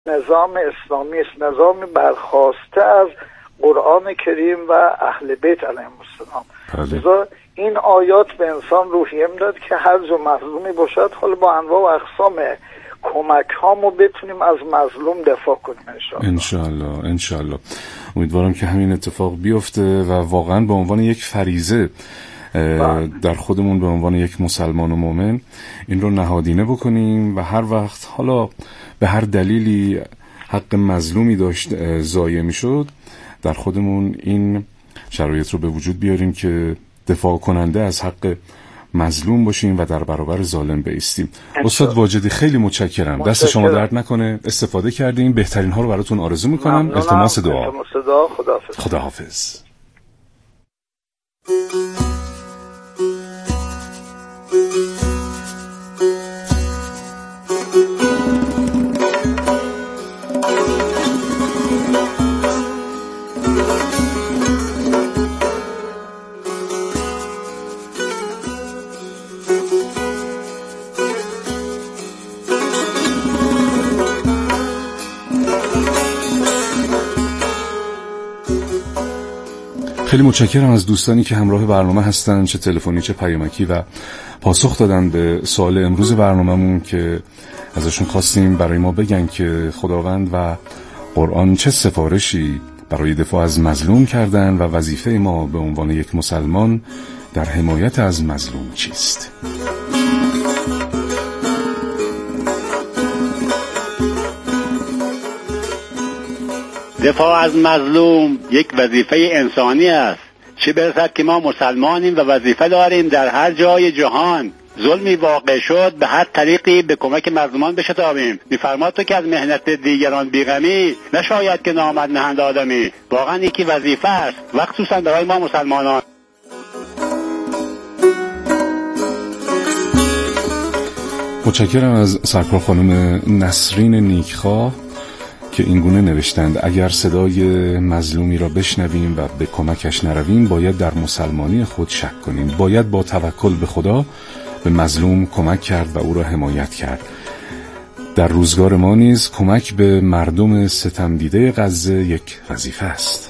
نظام اسلامی است، نظامی برخواسته از قرآن کریم و اهل بیت علیهم السلام. لذا این آیات به انسان روحیه میداد که هر جو مظلومی باشد حالا با انواع و اقسام کمک هامو بتونیم از مظلوم دفاع کنیم انشالله. امیدوارم که همین اتفاق بیفته و واقعا به عنوان یک فریضه در خودمون به عنوان یک مسلمان و مؤمن این رو نهادینه بکنیم و هر وقت حالا به هر دلیلی حق مظلومی داشت ضایع میشد در خودمون این شرایط رو به وجود بیاریم که دفاع کننده از حق مظلوم باشیم و در برابر ظالم بایستیم. استاد واجدی خیلی متشکرم. دست شما درد نکنه، استفاده کردیم. بهترین ها رو براتون آرزو میکنم. التماس دعا. خداحافظ. خیلی متشکرم از دوستانی که همراه برنامه هستن، چه تلفنی چه پیامکی، و پاسخ دادن به سوال امروز برنامه‌مون که ازشون خواستیم برای ما بگن که خداوند و قرآن چه سفارشی برای دفاع از مظلوم کردن و وظیفه ما به عنوان یک مسلمان در حمایت از مظلوم چیست. دفاع از مظلوم یک وظیفه انسانی است، چه برسد که ما مسلمانیم و وظیفه داریم در هر جای جهان ظلمی واقع شد به هر طریقی به کمک مظلومان بشتابیم. می‌فرماد تو که از مهنت دیگران بیغمی نشاید که نامد نهند آدمی. واقعا یکی وظیفه است و خصوصا برای ما مسلمانان. متشکرم از سرکار خانم نسرین نیکخواه که اینگونه نوشتند: اگر صدای مظلومی را بشنویم و به کمکش نرویم باید در مسلمانی خود شک کنیم. باید با توکل به خدا به مظلوم کمک کرد و او را حمایت کرد. در روزگار ما نیز کمک به مردم ستم دیده غزه یک وظیفه است.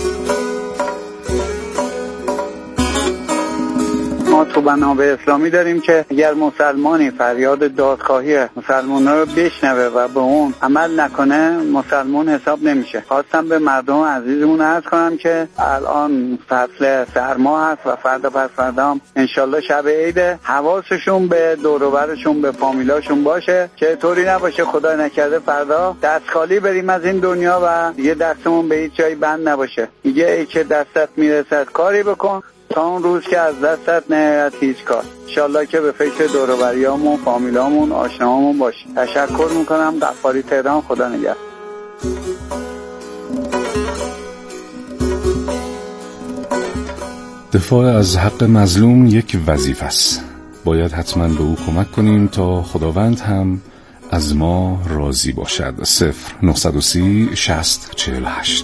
ما تو بنابه اسلامی داریم که اگر مسلمانی فریاد دادخواهی مسلمان‌ها رو بشنوه و به اون عمل نکنه مسلمان حساب نمیشه. خواستم به مردم عزیزمون عرض کنم که الان فصل سرما هست و فردا پس فردا هم انشالله شب عیده، حواسشون به دور و برشون به فامیلاشون باشه که طوری نباشه خدا نکرده فردا دست خالی بریم از این دنیا و دیگه دستمون به هیچ جایی بند نباشه. دیگه ای که دستت میرسد کاری بکن تا اون روز که از دستت نیاد هیچ کار. انشالله که به فکر دور و بریامون، فامیلامون، آشناهامون باشیم. تشکر میکنم. غفاری تهران. خدا نگهدار. دفاع از حق مظلوم یک وظیفه است. باید حتما به او کمک کنیم تا خداوند هم از ما راضی باشد. 0930 60 48.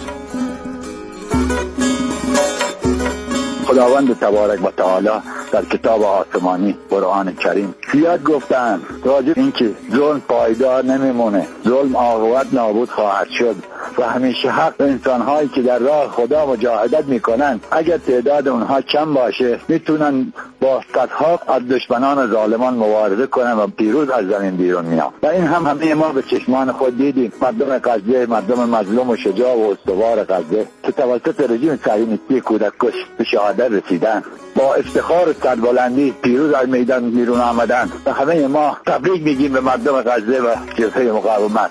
خداوند تبارک و تعالی در کتاب آسمانی قرآن کریم زیاد گفتن راجع این که ظلم پایدار نمیمونه، ظلم عاقبت نابود خواهد شد و همیشه حق انسان‌هایی که در راه خدا مجاهدت میکنن اگر تعداد اونها کم باشه میتونن با صدها از دشمنان و ظالمان مبارزه کنن و پیروز از زمین بیرون میان. و این هم همه ما به چشمان خود دیدیم. مردم غزه، مردم مظلوم و شجاع و استوار غزه که توسط رژیم صهیونیستی کودککش به شهادت رسیدن با افتخار و سربلندی پیروز از میدان بیرون آمدن و همه ما تبریک میگیم به مردم غزه و جبهه مقاومت.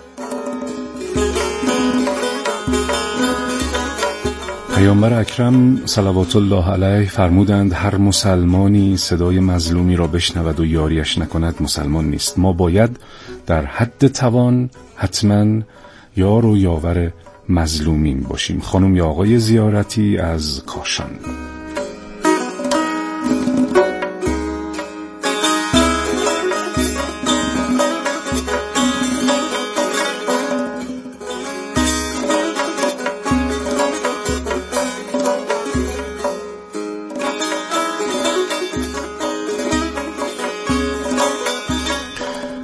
پیامبر اکرم صلوات الله علیه فرمودند هر مسلمانی صدای مظلومی را بشنود و یاریش نکند مسلمان نیست. ما باید در حد توان حتما یار و یاور مظلومین باشیم. خانم یا آقای زیارتی از کاشان.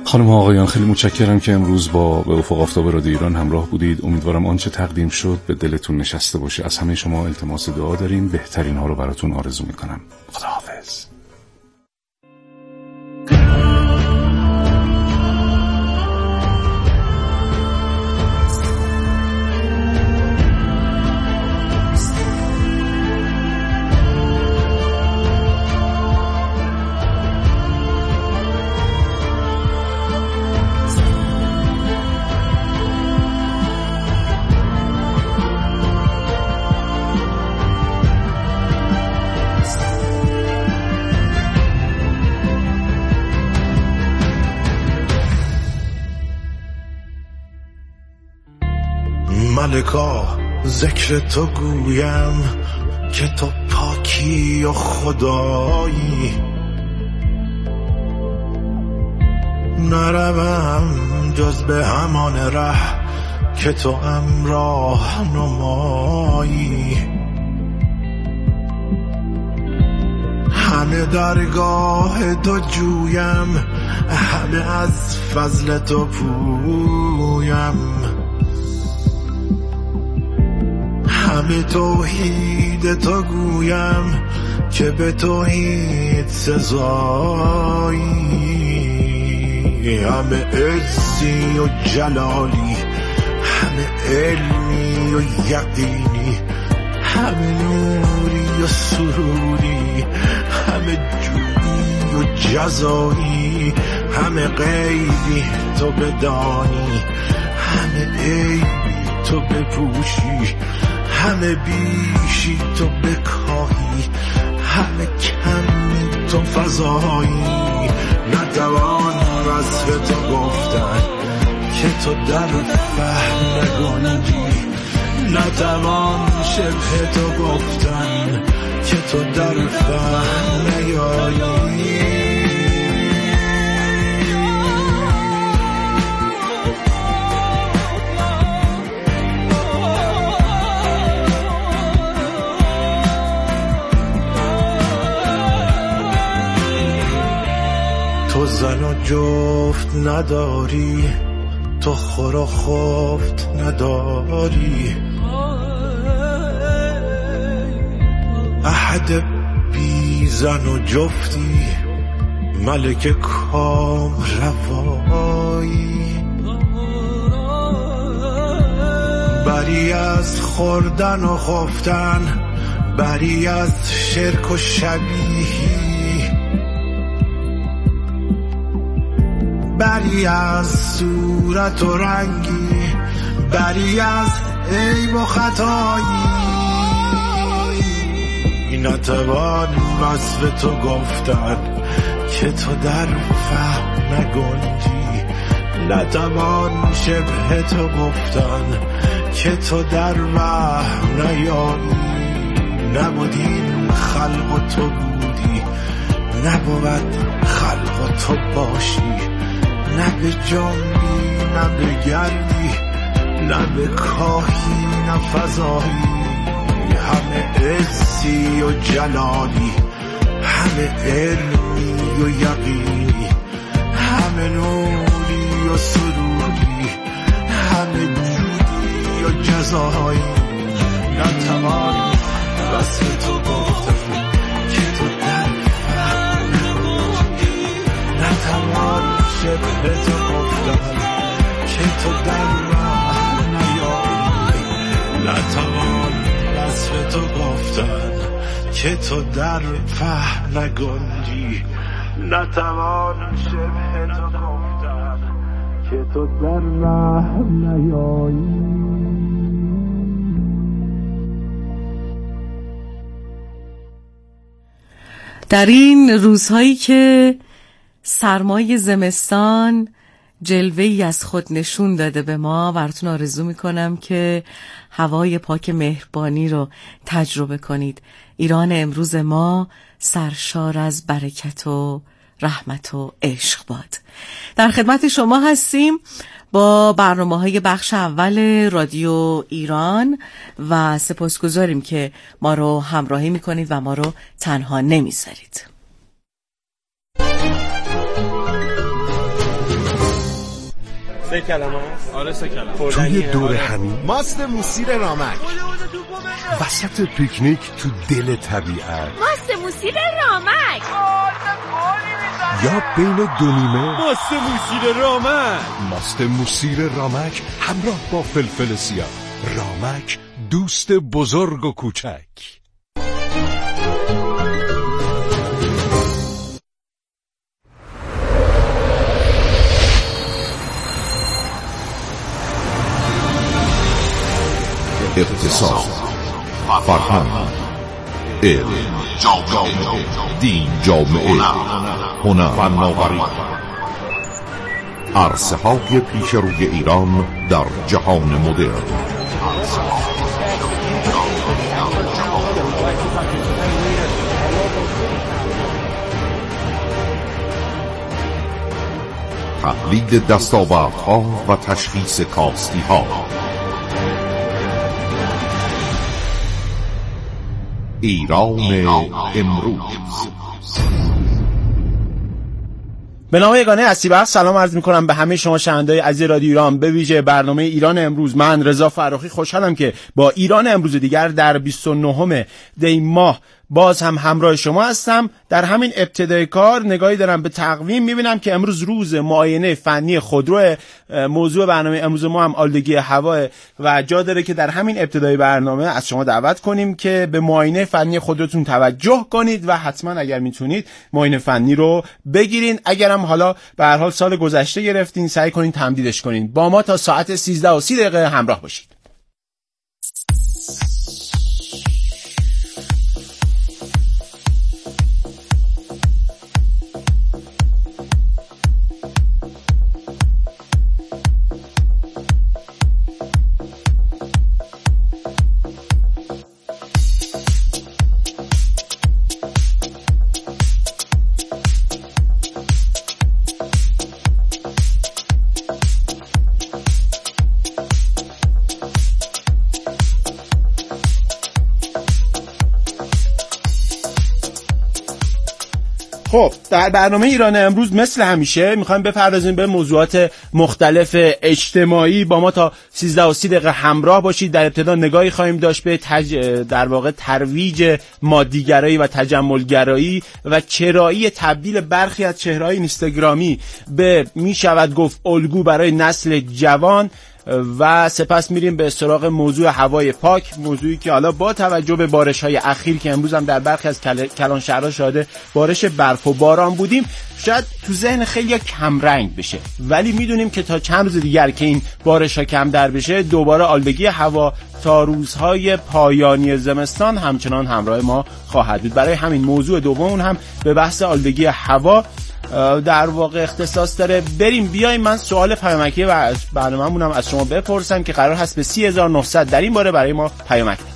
خانم ها آقایان، خیلی متشکرم که امروز با به افق آفتاب رادیو ایران همراه بودید. امیدوارم آنچه تقدیم شد به دلتون نشسته باشه. از همه شما التماس دعا داریم، بهترین ها رو براتون آرزو میکنم. خداحافظ. ملکا ذکر تو گویم که تو پاکی و خدایی، نروم جز به همان ره که تو راه نمایی. همه درگاه تو جویم، همه از فضل تو پویم، همه توحید تو گویم که به توحید سزایی. همه عزی و جلالی، همه علمی و یقینی، همه نوری و سروری، همه جودی و جزایی، همه غیبی تو بدانی، همه عیبی تو بپوشی، همه بیشی تو بکاهی، همه کمی تو فضایی. نتوان وصف تو گفتن که تو در فهم نگنجی، نتوان شبه تو گفتن که تو در فهم نیایی. تو زن و جفت نداری، تو خور و خفت نداری، احد بی زن و جفتی، ملک کام روایی. بری از خوردن و خفتن، بری از شرک و شبیهی، بری از صورت و رنگی، بری از عیب و خطایی. نتوان وصف تو گفتن که تو در فهم نگنجی، نتوان شبه تو گفتن که تو در وهم نیایی. نبودین خلق و تو بودی، نبود خلق و تو باشی، نه به جنبی نه به گردی، نه به کاهی نه فضایی. همه عزی و جلالی، همه علمی و یقینی، همه نوری و سروری، همه جودی و جزایی. نتوان وصف تو گفتن که تو در فهم نگنجی، نتوان شبه تو گفتن که تو در راه نیایی. نتوان وصف تو گفتن که تو در فهم نگنجی، نتوان شبه تو گفتن که تو در راه نیایی. در این روزهایی که سرمای زمستان جلوه‌ای از خود نشون داده به ما، براتون آرزو میکنم که هوای پاک مهربانی رو تجربه کنید. ایران امروز ما سرشار از برکت و رحمت و عشق باد. در خدمت شما هستیم با برنامه‌های بخش اول رادیو ایران و سپاسگزاریم که ما رو همراهی میکنید و ما رو تنها نمیذارید. 3 کلمه است. آره 3 کلمه. توی دور همین ماست موسیر رامک، وسط پیکنیک تو دل طبیعت، ماست موسیر رامک، یا بین دو نیمه، ماست موسیر رامک. ماست موسیر رامک همراه با فلفل سیاه. رامک، دوست بزرگ و کوچک. اقتصاد، فرهنگ، علم، دین، جامعه، هنر، فناوری، عرصه‌های پیش روی ایران در جهان مدرن. تحلیل دستاوردها و تشخیص کاستی‌ها. ایران امروز. به نام یگانه هستی سلام عرض می‌کنم به همه شما شنوندگان عزیز رادیو ایران، به ویژه برنامه ایران امروز. من رضا فرخی خوشحالم که با ایران امروز دیگر در 29 دی ماه باز هم همراه شما هستم. در همین ابتدای کار نگاهی دارم به تقویم، می‌بینم که امروز روز معاینه فنی خودرو. موضوع برنامه امروز ما هم آلودگی هوا و جا داره که در همین ابتدای برنامه از شما دعوت کنیم که به معاینه فنی خودروتون توجه کنید و حتما اگر میتونید معاینه فنی رو بگیرین. اگرم حالا به هر حال سال گذشته گرفتین، سعی کنین تمدیدش کنین. با ما تا ساعت 13:30 همراه باشید. خب در برنامه ایران امروز مثل همیشه میخوایم بپردازیم به موضوعات مختلف اجتماعی. با ما تا 13:30 همراه باشید. در ابتدا نگاهی خواهیم داشت به در واقع ترویج مادیگرایی و تجملگرایی و چرایی تبدیل برخی از چهره‌های اینستاگرامی به میشود گفت الگو برای نسل جوان. و سپس میریم به سراغ موضوع هوای پاک، موضوعی که حالا با توجه به بارش‌های اخیر که امروز هم در برخی از کلان شهرها شاهد بارش برف و باران بودیم، شاید تو ذهن خیلی کم رنگ بشه، ولی میدونیم که تا چند روز دیگر که این بارش‌ها کم در بشه، دوباره آلودگی هوا تا روزهای پایانی زمستان همچنان همراه ما خواهد بود. برای همین موضوع دوم هم به بحث آلودگی هوا در واقع اختصاص داره. بریم بیایم من سوال پیامکی و برنامه‌مونم از شما بپرسم که قرار هست به 3900 در این باره برای ما پیامک بدید.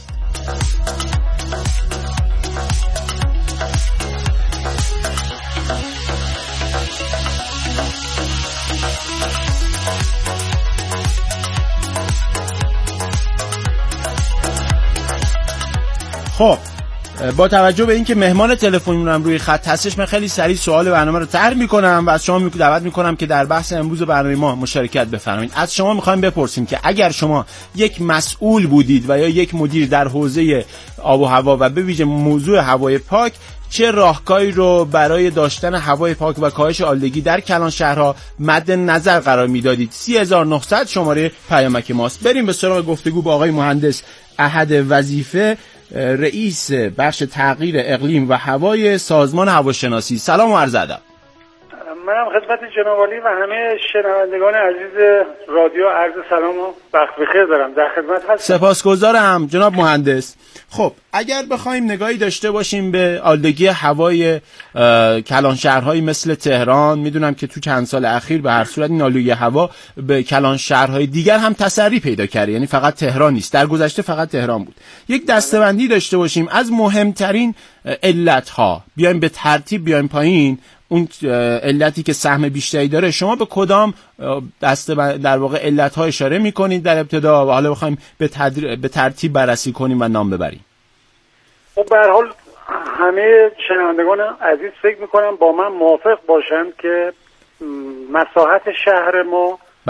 خب با توجه به اینکه مهمان تلفنیمون روی خط هستش، من خیلی سریع سوال برنامه رو طرح می‌کنم و از شما دعوت می‌کنم که در بحث امروز برنامه ما مشارکت بفرمایید. از شما می‌خوایم بپرسیم که اگر شما یک مسئول بودید و یا یک مدیر در حوزه آب و هوا و به ویژه موضوع هوای پاک، چه راهکاری رو برای داشتن هوای پاک و کاهش آلودگی در کلان شهرها مد نظر قرار میدادید؟ 3900 شماره پیامک ماست. بریم به سراغ گفتگو با آقای مهندس احد وظیفه، رئیس بخش تغییر اقلیم و هوای سازمان هواشناسی. سلام و عرض ادب. منم خدمت جناب عالی و همه شنوندگان عزیز رادیو عرض سلام و وقت بخیر دارم. در خدمت هستم. سپاسگزارم جناب مهندس. خب اگر بخوایم نگاهی داشته باشیم به آلودگی هوای کلان شهرهایی مثل تهران، میدونم که تو چند سال اخیر به هر صورت این آلودگی هوا به کلان شهرهای دیگر هم تسری پیدا کرده، یعنی فقط تهران نیست، در گذشته فقط تهران بود. یک دسته‌بندی داشته باشیم از مهمترین علتها، بیایم به ترتیب بیایم پایین. اون علتی که سهم بیشتری داره، شما به کدام در واقع علت‌ها اشاره می‌کنید در ابتدا و حالا بخوایم به ترتیب بررسی کنیم و نام ببریم؟ خب به هر حال همه شنوندگان عزیز فکر می‌کنم با من موافق باشند که مساحت شهر ما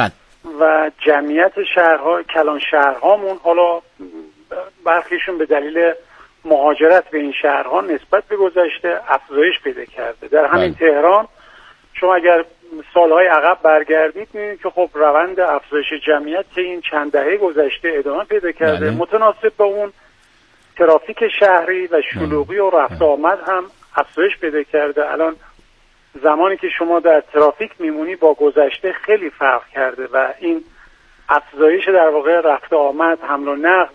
و جمعیت شهرها، کلان شهرهامون، حالا برخیشون به دلیل مهاجرت به این شهرها نسبت به گذشته افزایش پیدا کرده. در همین تهران شما اگر سالهای عقب برگردید می‌بینید که خب روند افزایش جمعیت که این چند دهه گذشته ادامه پیدا کرده. متناسب با اون ترافیک شهری و شلوغی و رفت آمد هم افزایش پیدا کرده. الان زمانی که شما در ترافیک میمونی با گذشته خیلی فرق کرده و این افزایش در واقع رفت آمد، حمل و نقل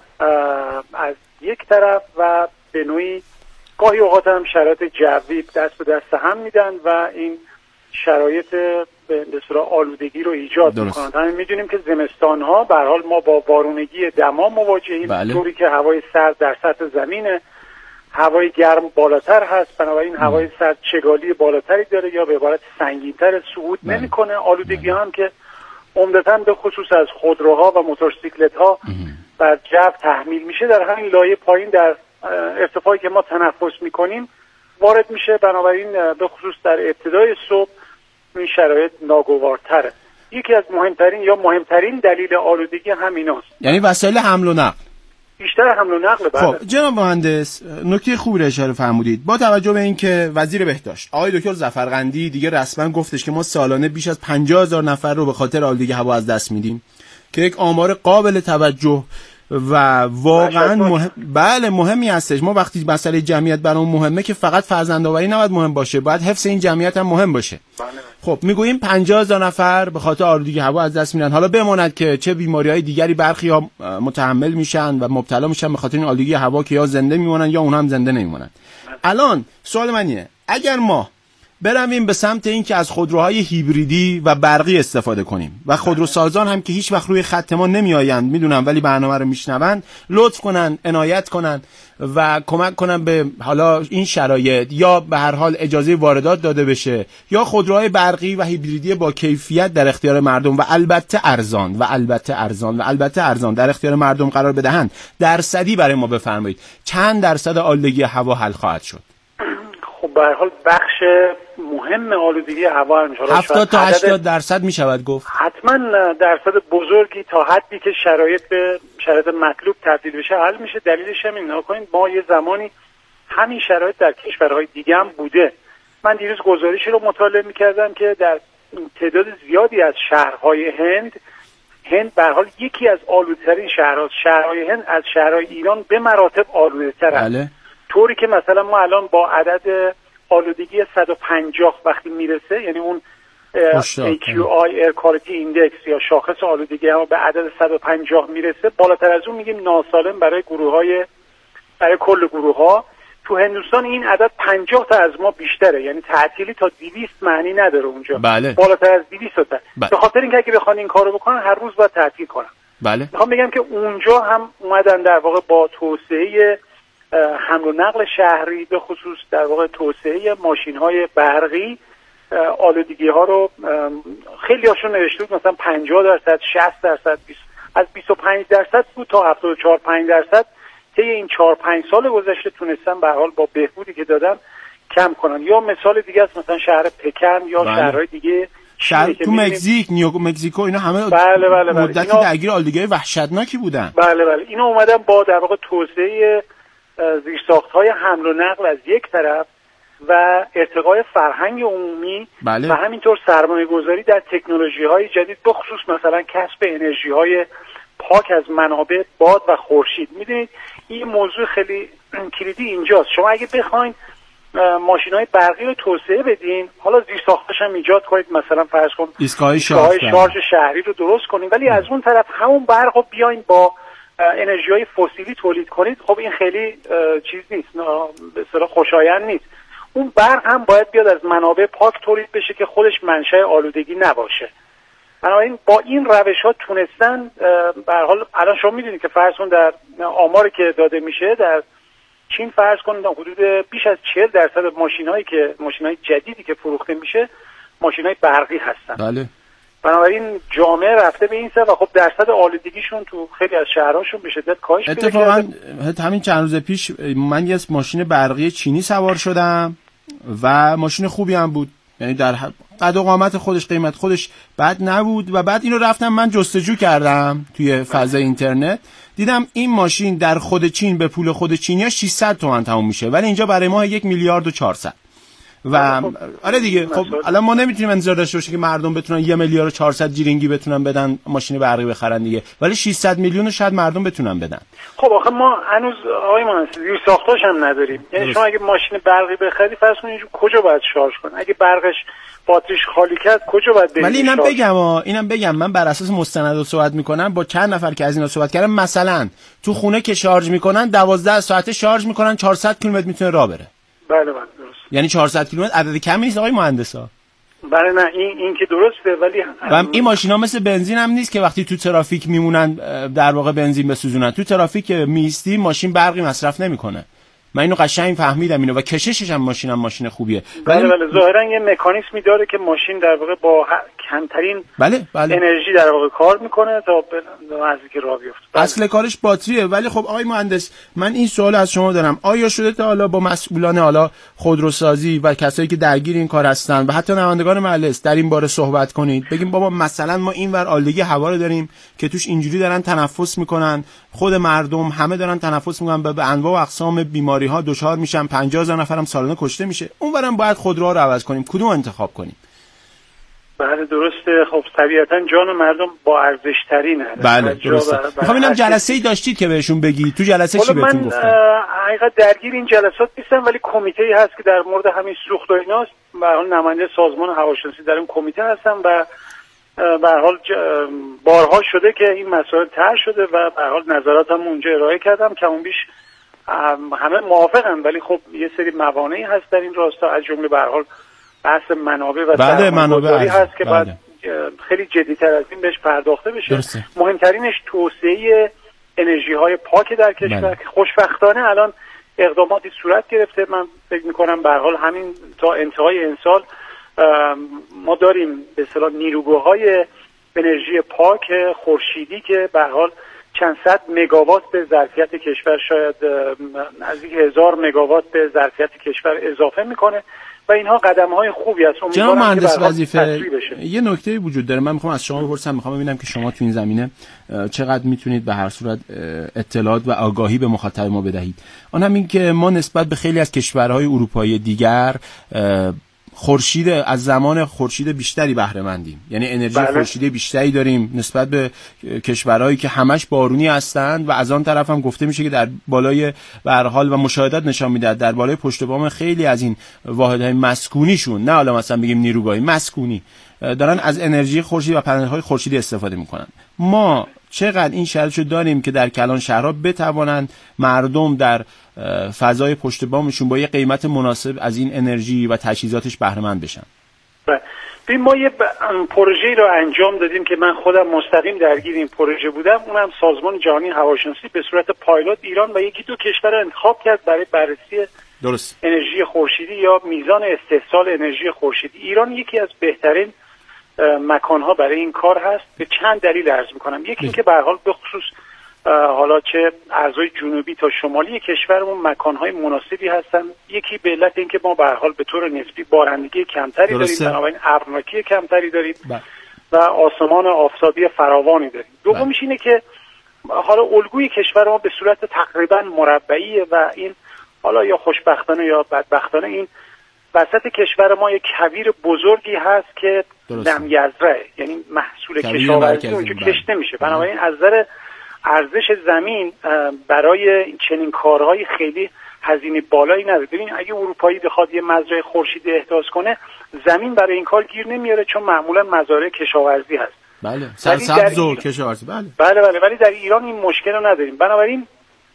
از یک طرف و به نوعی گاهی اوقات هم شرایط جوی دست به دست هم میدن و این شرایط به اصطلاح آلودگی رو ایجاد میکنن. همین میدونیم که زمستان ها به هر حال ما با بارونگی دما مواجهیم، طوری که هوای سرد در سطح زمینه، هوای گرم بالاتر هست، بنابراین هوای سرد چگالی بالاتری داره یا به عبارت سنگین‌تر صعود نمیکنه. آلودگی هم که عمدتاً به خصوص از خودروها و موتورسیکلت‌ها بر جو تحمیل میشه، در همین لایه پایین در ارتفاعی که ما تنفس میکنیم وارد میشه. بنابراین به خصوص در ابتدای صبح این شرایط ناگوارتره. یکی از مهمترین دلیل آلودگی همیناست، یعنی وسایل حمل و نقل، بیشتر حمل و نقل. خب جناب مهندس، نکته خوبی رو اشاره فرمودید. با توجه به اینکه وزیر بهداشت آقای دکتر ظفرقندی دیگه رسما گفتش که ما سالانه بیش از 50,000 نفر رو به خاطر آلودگی هوا از دست میدیم که یک آمار قابل توجه و واقعا مهمی هستش. ما وقتی مسئله جمعیت برامون مهمه که فقط فرزندآوری نباید مهم باشه، باید حفظ این جمعیت هم مهم باشه. خب میگوییم 50,000 نفر به خاطر آلودگی هوا از دست میدن. حالا بماند که چه بیماریهای دیگری برخی ها متحمل میشن و مبتلا میشن به خاطر این آلودگی هوا که یا زنده میمونن یا اونها هم زنده نمیمونن. الان سوال من اینه، اگر ما برویم به سمت این که از خودروهای هیبریدی و برقی استفاده کنیم و خودروسازان هم که هیچ وقت روی خط ما نمیآیند میدونم ولی برنامه رو میشنوند، لطف کنن عنایت کنن و کمک کنن به حالا این شرایط، یا به هر حال اجازه واردات داده بشه یا خودروهای برقی و هیبریدی با کیفیت در اختیار مردم و البته ارزان در اختیار مردم قرار بدهند. درصدی برای ما بفرمایید چند درصد آلودگی هوا حل خواهد شد؟ خب به هر حال بخش مهم آلودگی هوا ان شاء الله 70 تا 80% می شود گفت. حتما درصد بزرگی تا حدی که شرایط به شرایط مطلوب تبدیل بشه حل میشه. دلیلش هم این کنید ما یه زمانی همین شرایط در کشورهای دیگه هم بوده. من دیروز گزارشی رو مطالعه می‌کردم که در تعداد زیادی از شهرهای هند به هر حال یکی از آلودترین شهرهاست. شهرهای هند از شهرهای ایران به مراتب آلوده‌ترند. طوری که مثلا ما الان با عدد آلودگی 150 وقتی میرسه، یعنی اون AQI Air Quality Index یا شاخص آلودگی ها به عدد 150 میرسه، بالاتر از اون میگیم ناسالم برای کل گروه ها. تو هندوستان این عدد 50 تا از ما بیشتره، یعنی تعطیلی تا 200 معنی نداره اونجا. بالاتر از 200 تا. به خاطر اینکه اگه بخوان این کارو بکنن هر روز باید تعطیل کنن. میخوام بگم که اونجا هم اومدن در واقع با توسعه حمل و نقل شهری، به خصوص در واقع توسعه ماشین‌های برقی، آلودگی ها رو خیلی هاشون نوشته بود مثلا 50%، 60%، از 25% بود تا 74-5% طی این 4-5 سال گذشته تونستن به هر حال با بهبودی که دادن کم کنن. یا مثال دیگه است مثلا شهر پکن یا شهرهای دیگه شهر تو مکزیک، مکزیکو، اینا همه مدتی درگیر آلودگی وحشتناکی بودن. بله اینا اومدن با در واقع توسعه زیرساخت‌های حمل و نقل از یک طرف و ارتقای فرهنگ عمومی و همینطور سرمایه‌گذاری در تکنولوژی‌های جدید، به خصوص مثلا کسب انرژی‌های پاک از منابع باد و خورشید. می‌دونید این موضوع خیلی کلیدی اینجاست. شما اگه بخواید ماشین‌های برقی رو توسعه بدین، حالا زیرساختش هم ایجاد کنید، مثلا فرض کن ایستگاه شارژ شهری رو درست کنید، ولی از اون طرف همون برق رو بیاین با انرژی‌های فسیلی تولید کنید، خب این خیلی چیز نیست، به اصطلاح خوشایند نیست. اون برق هم باید بیاد از منابع پاک تولید بشه که خودش منشأ آلودگی نباشه. بنابراین با این روش‌ها تونستن به هر حال، الان شما می‌دونید که فرض کن در آماری که داده میشه در چین فرض کن حدود بیش از 40% ماشین‌های جدیدی که فروخته میشه ماشین‌های برقی هستن. بنابراین جامعه رفته به این سر و خب درصد آلودگیشون تو خیلی از شهرهاشون به شدت کاهش پیدا کرده. اتفاقا همین چند روز پیش من یه ماشین برقی چینی سوار شدم و ماشین خوبی هم بود، یعنی در قد و قامت خودش، قیمت خودش بد نبود. و بعد اینو رفتم من جستجو کردم توی فضای اینترنت، دیدم این ماشین در خود چین به پول خود چینیا 600 تومان تموم میشه، ولی اینجا برای ما 1 میلیارد و 400. و آره دیگه، خب الان ما نمیتونیم انتظار داشته باشیم که مردم بتونن 1 میلیارد و 400 جیرینگی بتونن بدن ماشین برقی بخرن دیگه، ولی 600 میلیون شاید مردم بتونن بدن. خب آخه ما هنوز آقای مهندس زیر ساختاش هم نداریم. یعنی شما اگه ماشین برقی بخری فرض کنید کجا باید شارژ کنه؟ اگه برقش باتریش خالی کرد کجا باید برید؟ ولی اینم بگم من بر اساس مستند صحبت میکنم با چند نفر که از اینا صحبت کردم. مثلا تو خونه که شارژ میکنن 12 ساعته شارژ میکنن، 400 کیلومتر میتونه راه بره. بله درست. یعنی 400 کیلومتر عدد کمی نیست آقای مهندسا. بله نه این که درسته، ولی این ماشینا مثل بنزین هم نیست که وقتی تو ترافیک میمونن در واقع بنزین بسوزونن. تو ترافیک میستی ماشین برقی مصرف نمیکنه. من اینو قشنگ فهمیدم اینو، و کششش هم ماشین خوبیه. بله ظاهرا یه مکانیزمی داره که ماشین در واقع با کمترین انرژی در واقع کار میکنه تا نزدیک راه بیفته. اصل کارش باتریه. ولی خب آقای مهندس من این سوال از شما دارم، آیا شده تا حالا با مسئولان حالا خودروسازی و کسایی که درگیر این کار هستن و حتی نمایندگان مجلس در این باره صحبت کنید؟ بگیم بابا مثلا ما اینور آلودگی هوا رو داریم که توش اینجوری دارن تنفس میکنن، خود مردم همه دارن تنفس میکنن، به انواع و اقسام بیماری ها دچار میشن، 50,000 نفرم سالانه کشته میشه. اونورم باید خودروها رو عوض کنیم، کدوم انتخاب کنیم؟ بله درسته. خب طبیعتا جان مردم با ارزش ترینه. بله درسته. میخوام اینم جلسه‌ای داشتید که بهشون بگی، تو جلسه چی بهتون گفتن؟ من حقیقت درگیر این جلسات نیستم، ولی کمیته‌ای هست که در مورد همین سوخت و ایناست. به هر حال نماینده سازمان هواشناسی در اون کمیته هستم و به هر حال بارها شده که این مسائل طرح شده و به هر حال نظراتم اونجا ارائه کردم که اون بیش همه موافقن، ولی خب یه سری موانعی هست در این راستا، از جمله به هر حال بحث منابع و سرمایه‌گذاری هست که باید خیلی جدی‌تر از این بهش پرداخته بشه. درسته. مهمترینش توسعه انرژی‌های پاک در کشور که خوشبختانه الان اقداماتی صورت گرفته. من فکر می‌کنم به هر حال همین تا انتهای این سال ما داریم به اصطلاح نیروگاه‌های انرژی پاک خورشیدی که به هر حال چند صد مگاوات به ظرفیت کشور، شاید نزدیک 1000 مگاوات به ظرفیت کشور اضافه میکنه و اینها قدم‌های خوبی است. جناب مهندس وظیفه یه نکته وجود داره، من میخوام از شما بپرسم، میخوام ببینم که شما تو این زمینه چقدر میتونید به هر صورت اطلاعات و آگاهی به مخاطب ما بدهید. آن هم این که ما نسبت به خیلی از کشورهای اروپایی دیگر خورشید از زمان خورشید بیشتری بهره مندیم، یعنی انرژی خورشیدی بیشتری داریم نسبت به کشورهایی که همش بارونی هستند و از آن طرف هم گفته میشه که در بالای به هر حال و مشاهدات نشان میده در بالای پشت بام خیلی از این واحدهای مسکونیشون، نه حالا مثلا بگیم نیروگاهی مسکونی، دارن از انرژی خورشیدی و پنل‌های خورشیدی استفاده میکنن. ما چقدر این شرایطو داریم که در کلان شهرها بتوانند مردم در فضای پشت بامشون با یه قیمت مناسب از این انرژی و تجهیزاتش بهره مند بشن؟ ببین ما یه پروژه‌ای رو انجام دادیم که من خودم مستقیم درگیر این پروژه بودم، اونم سازمان جهانی هواشناسی به صورت پایلوت ایران و یکی دو کشور رو انتخاب کرد برای بررسی انرژی خورشیدی یا میزان استحصال انرژی خورشیدی. ایران یکی از بهترین مکان‌ها برای این کار هست به چند دلیل عرض می‌کنم. یکی اینکه به هر حال به خصوص حالا چه اعضای جنوبی تا شمالی کشورمون مکان‌های مناسبی هستن. یکی به علت اینکه ما به هر حال به طور نسبی بارندگی کمتری داریم، بنابراین ابرناکی کمتری داریم و آسمان آفتابی فراوانی داریم. دومیش اینه که حالا الگوی کشور ما به صورت تقریبا مربعیه و این حالا یا خوشبختانه یا بدبختانه این وسط کشور ما یک کویر بزرگی هست که نمیزرعه، یعنی محصول کشاورزی اونجا کشت نمیشه. بنابراین از نظر ارزش زمین برای چنین کارهای خیلی هزینه بالایی نداره. ببین اگه اروپایی بخواد یه مزرعه خورشیدی احداث کنه زمین برای این کار گیر نمیاره چون معمولا مزارع کشاورزی هست. بله سرسبز و کشاورزی. بله ولی در ایران این مشکل رو نداریم. بنابراین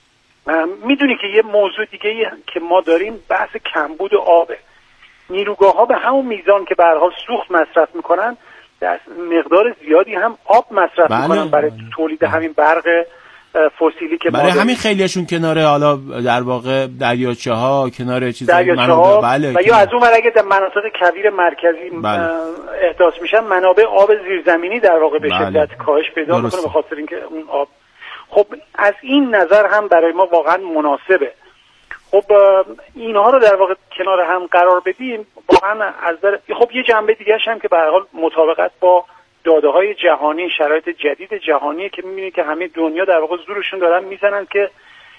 میدونی که یه موضوع دیگه که ما داریم بحث کمبود آبه. نیروگاه‌ها به همون میزان که به هر حال سوخت مصرف میکنن در مقدار زیادی هم آب مصرف میکنن برای تولید همین برق فسیلی که برای همین خیلیشون کنار حالا در واقع دریاچه‌ها کنار چیزای منابع و یا از اون ور اگه در مناطق کویر مرکزی احداث میشن منابع آب زیرزمینی در واقع به شدت کاهش پیدا میکنه به خاطر اینکه اون آب خب از این نظر هم برای ما واقعا مناسبه. خب اینها رو در واقع کنار هم قرار بدیم واقعا از خب یه جنبه دیگه‌ش هم که به هر حال مطابقت با داده‌های جهانی، شرایط جدید جهانیه که می‌بینید که همه دنیا در واقع زورشون دارن میزنن که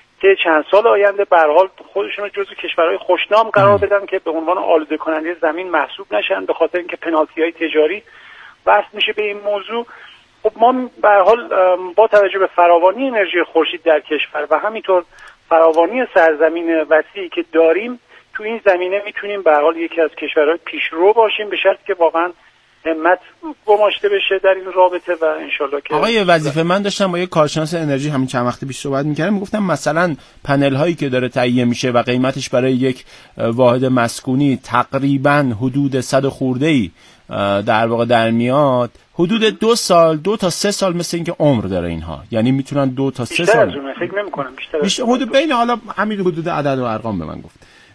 چند سال آینده به هر حال خودشون رو جزو کشورهای خوشنام قرار بدن که به عنوان آلوده کننده زمین محسوب نشن، به خاطر اینکه پنالتی‌های تجاری وصل میشه به این موضوع. خب ما به هر حال با توجه به فراوانی انرژی خورشید در کشور و همینطور فراوانی سرزمین وسیعی که داریم تو این زمینه میتونیم به هر حال یکی از کشورهای پیشرو باشیم، به شرطی که واقعا همت گماشته بشه در این رابطه و انشالله که آقای وظیفه من داشتم با یک کارشناس انرژی همین چند وقت پیش صحبت می‌کردم، میگفتم مثلا پنل هایی که داره تهیه میشه و قیمتش برای یک واحد مسکونی تقریبا حدود 100 خورده‌ای در واقع در میاد، حدود 2 تا 3 سال مثل اینکه عمر داره اینها، یعنی میتونن 2 تا 3 سال بیشتر فکر نمی‌کنم بیشتر حدود بین حالا همین حدود عدد و ارقام به من گفت.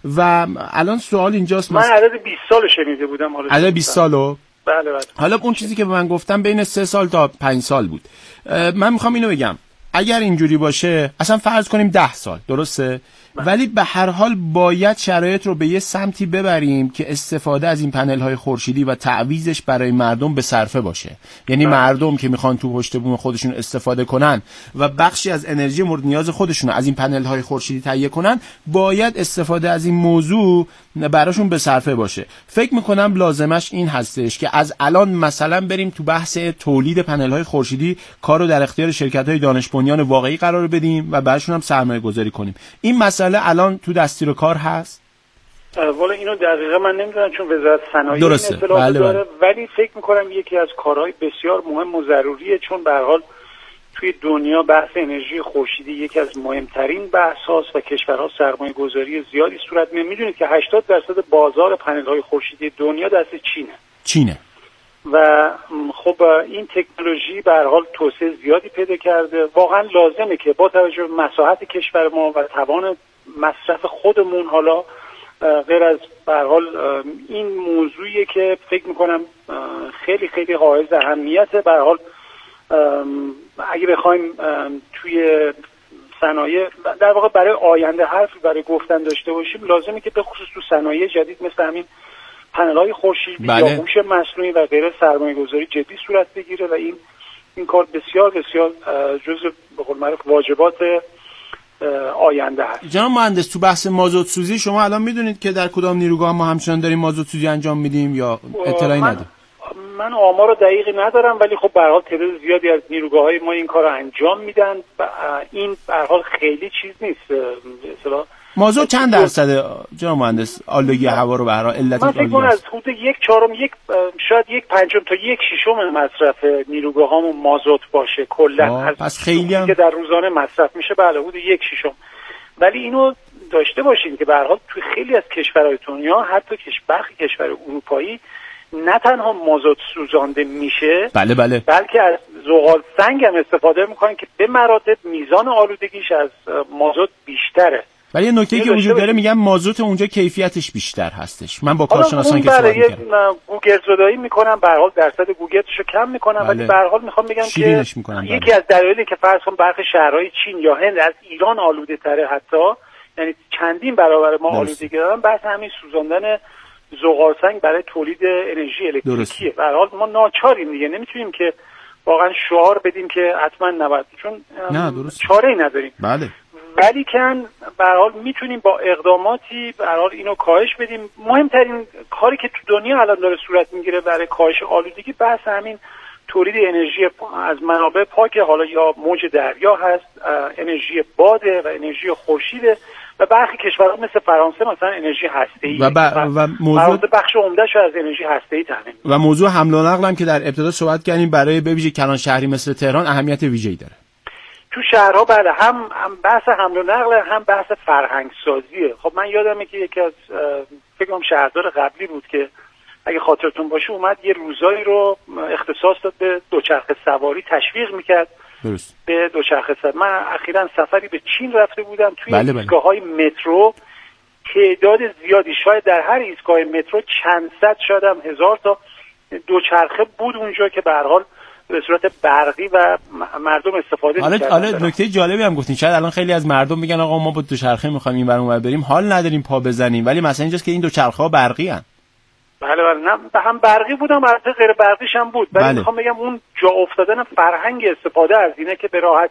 و الان سوال اینجاست، من عدد 20 سال شنیده بودم، حالا عدد 20 سالو بله. حالا اون چیزی که به من گفتم بین 3 سال تا 5 سال بود. من میخوام اینو بگم اگر اینجوری باشه اصلا فرض کنیم 10 سال درسته، ولی به هر حال باید شرایط رو به یه سمتی ببریم که استفاده از این پنل های خورشیدی و تعویضش برای مردم به صرفه باشه. یعنی مردم که میخوان تو پشت بوم خودشون استفاده کنن و بخشی از انرژی مورد نیاز خودشون از این پنل های خورشیدی تهیه کنن، باید استفاده از این موضوع براشون به صرفه باشه. فکر میکنم لازمش این هستش که از الان مثلا بریم تو بحث تولید پنل های خورشیدی کارو در اختیار شرکت های دانش بنیان واقعی قرار بدیم و براشون هم سرمایه گذاری کنیم. این مسئله الان تو دستور کار هست؟ والا اینو دقیقا من نمیدونم چون وزارت صنایع این اطلاعات داره، ولی فکر میکنم یکی از کارهای بسیار مهم و ضروریه، چون به هر حال توی دنیا بحث انرژی خورشیدی یکی از مهمترین بحث‌هاست و کشورها سرمایه گذاری زیادی صورت می‌گیره. میدونید که 80% بازار پنل‌های خورشیدی دنیا دست چینه و خب این تکنولوژی به هر حال توسعه زیادی پیدا کرده. واقعا لازمه که با توجه به مساحت کشور ما و توان مصرف خودمون، حالا غیر از به هر حال این موضوعیه که فکر می‌کنم خیلی خیلی حائز اهمیته. به هر حال اگه بخوایم توی صنایع در واقع برای آینده حرفی برای گفتن داشته باشیم، لازمه که به خصوص تو صنایع جدید مثل همین پنل‌های خورشیدی یا هوش مصنوعی و غیره سرمایه‌گذاری جدی صورت بگیره و این کار بسیار بسیار جزء به قول معروف واجبات آینده هست. جناب مهندس، تو بحث مازوت سوزی شما الان میدونید که در کدام نیروگاه ما همچنان داریم مازوت سوزی انجام میدیم یا اطلاعی نداریم؟ من آمار دقیقی ندارم، ولی خب به هر حال تعداد زیادی از نیروگاه‌های ما این کارو انجام میدن و این به هر حال خیلی چیز نیست. مثلا مازوت چند درصد جناب مهندس آلودگی هوا رو به هر حال علت من فکر کنم از حدود 1/4 شاید 1/5 تا 1/6 مصرف نیروگاه‌هامون مازوت باشه کلا، پس خیلی هم که در روزانه مصرف میشه. بله حدود 1/6. ولی اینو داشته باشین که به هر حال توی خیلی از کشورهای دنیا، حتی برخی کشور اروپایی، نه تنها مازوت سوزانده میشه، بله بلکه از زغال سنگ هم استفاده میکنن که به مراتب میزان آلودگیش از مازوت بیشتره. ولی یه نکته که وجود داره، میگم مازوت اونجا کیفیتش بیشتر هستش. من با کارشناسان که صحبت می‌کردم گوگل زدایی میکنن، به هر حال درصد گوگلشو کم میکنن، ولی به هر حال میخوام بگم که یکی از دلایلی که فرض کن برخی شهرهای چین یا هند از ایران آلوده تره، حتی یعنی چندین برابر ما آلودگی دارن، بحث همین سوزاندن زغال سنگ برای تولید انرژی الکتریکیه. به هر حال ما ناچاریم دیگه، نمیتونیم که واقعا شعار بدیم که حتما نباید، چون چاره‌ای نداریم. بله. ولی کن به هر حال میتونیم با اقداماتی به هر حال اینو کاهش بدیم. مهمترین کاری که تو دنیا الان داره صورت میگیره برای کاهش آلودگی بحث همین تولید انرژی از منابع پاک، حالا یا موج دریا هست، انرژی باده و انرژی خورشیده و برخی کشورها مثل فرانسه مثلا انرژی هسته‌ای و موضوع بخش عمده‌اش از انرژی هسته‌ای تامین. و موضوع حمل و نقل هم که در ابتدا صحبت کردیم برای به ویژه کلان شهری مثل تهران اهمیت ویژه‌ای داره. تو شهرها بله، هم بحث حمل و نقل، هم بحث فرهنگ سازیه. خب من یادمه که یکی از فکر کنم شهردار قبلی بود که اگه خاطرتون باشه اومد یه روزایی رو اختصاص داد به دوچرخه سواری، تشویق میکرد به دوچرخه سواری. من اخیراً سفری به چین رفته بودم، توی ایستگاه‌های مترو تعداد زیادی، شاید در هر ایستگاه مترو چند صد شاید هم 1000 تا دوچرخه بود اونجا که به هر حال به صورت برقی و مردم استفاده می‌کردن. حالا نکته جالبی هم گفتین، شاید الان خیلی از مردم میگن آقا ما با دوچرخه می‌خوایم این ور اون ور بریم، حال نداریم پا بزنیم، ولی مثلا اینجاست که این دوچرخه‌ها برقی ان. بله نه هم برقی بودم، البته غیر برقیش هم بود، ولی میخوام بگم اون جا افتادن فرهنگ استفاده از اینه که به راحتی